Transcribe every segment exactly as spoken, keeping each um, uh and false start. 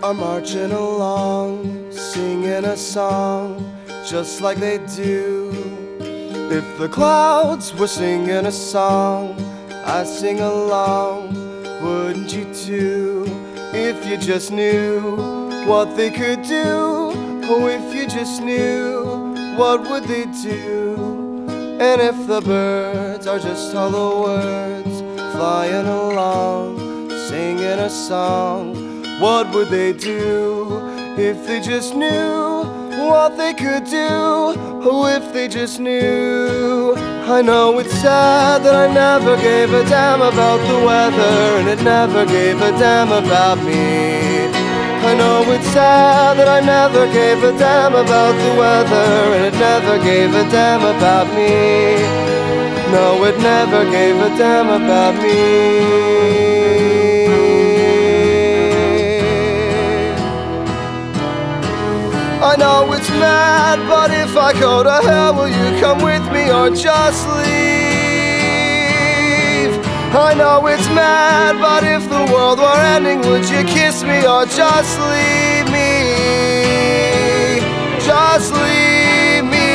are marching along, singing a song just like they do. If the clouds were singing a song, I'd sing along, wouldn't you too? If you just knew what they could do, oh, if you just knew, what would they do? And if the birds are just hollow words, flying along, singing a song, what would they do? If they just knew what they could do, oh, if they just knew. I know it's sad that I never gave a damn about the weather, and it never gave a damn about me. I know it's sad that I never gave a damn about the weather, and it never gave a damn about me. No, it never gave a damn about me. I know it's mad, but if I go to hell, will you come with me or just leave? I know it's mad, but if the world were ending, would you kiss me or just leave me? Just leave me.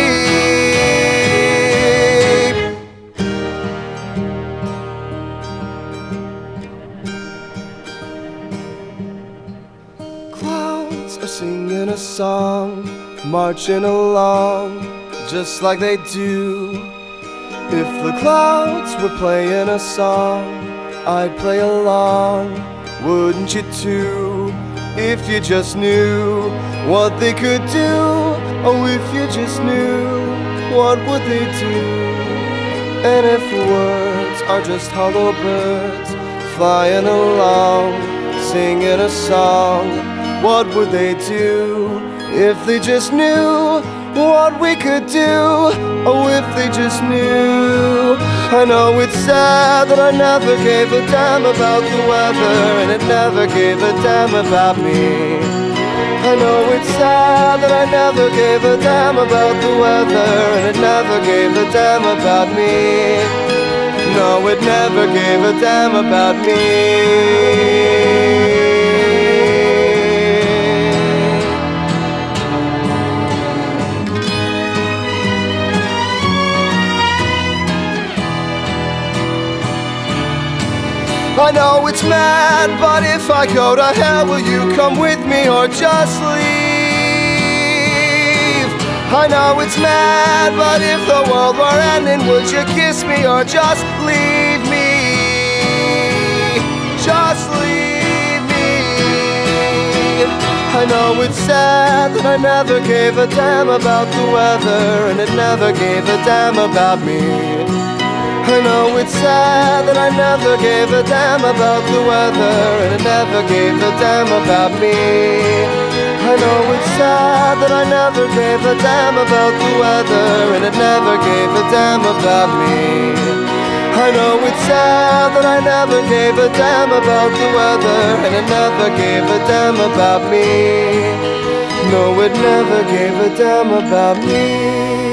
Clouds are singing a song, marching along just like they do. If the clouds were playing a song, I'd play along, wouldn't you too? If you just knew what they could do, oh, if you just knew, what would they do? And if words are just hollow birds, flying along, singing a song, what would they do? If they just knew what we could do, oh, if they just knew. I know it's sad that I never gave a damn about the weather, and it never gave a damn about me. I know it's sad that I never gave a damn about the weather, and it never gave a damn about me. No, it never gave a damn about me. I know it's mad, but if I go to hell, will you come with me or just leave? I know it's mad, but if the world were ending, would you kiss me or just leave me? Just leave me. I know it's sad that I never gave a damn about the weather, and it never gave a damn about me. I know it's sad that I never gave a damn about the weather, and it never gave a damn about me. I know it's sad that I never gave a damn about the weather, and it never gave a damn about me. I know it's sad that I never gave a damn about the weather, and it never gave a damn about me. No, it never gave a damn about me.